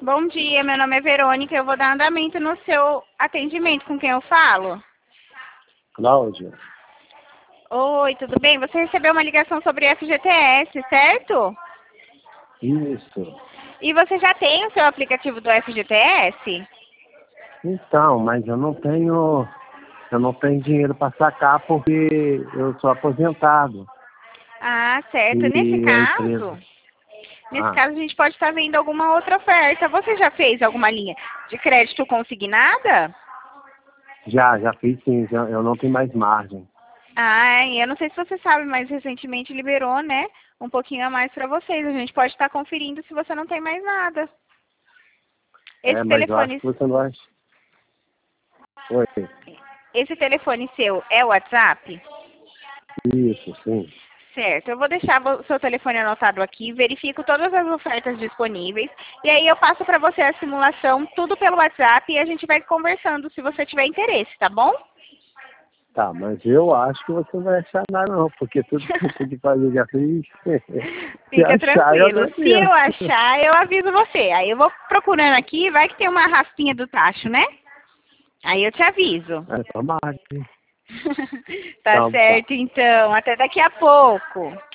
Bom dia, meu nome é Verônica. Eu vou dar andamento no seu atendimento. Com quem eu falo? Cláudia, Oi, tudo bem? Você recebeu uma ligação sobre FGTS, certo? isso. E você já tem o seu aplicativo do FGTS? Então, mas eu não tenho dinheiro para sacar porque eu sou aposentado. Ah, certo. Nesse E a caso, empresa. nesse Ah, caso a gente pode estar vendo alguma outra oferta. Você já fez alguma linha de crédito consignada? já fiz sim, eu não tenho mais margem. Ah, eu não sei se você sabe, mas recentemente liberou, né? Um pouquinho a mais para vocês. A gente pode estar conferindo se você não tem mais nada. Esse Mas eu acho telefone, que você não vai. Oi, esse telefone seu é o WhatsApp? isso, sim. Certo, eu vou deixar o seu telefone anotado aqui, verifico todas as ofertas disponíveis e aí eu passo para você a simulação, tudo pelo WhatsApp e a gente vai conversando se você tiver interesse, tá bom? Tá, mas eu acho que você não vai achar nada não, porque tudo que eu pude fazer já fiz. Se Fica achar, eu tranquilo. Se eu agradeço. achar, eu aviso você. Aí eu vou procurando aqui, vai que tem uma raspinha do tacho, né? Aí eu te aviso. É, tomara. Tá Então, tá. certo, então. Até daqui a pouco.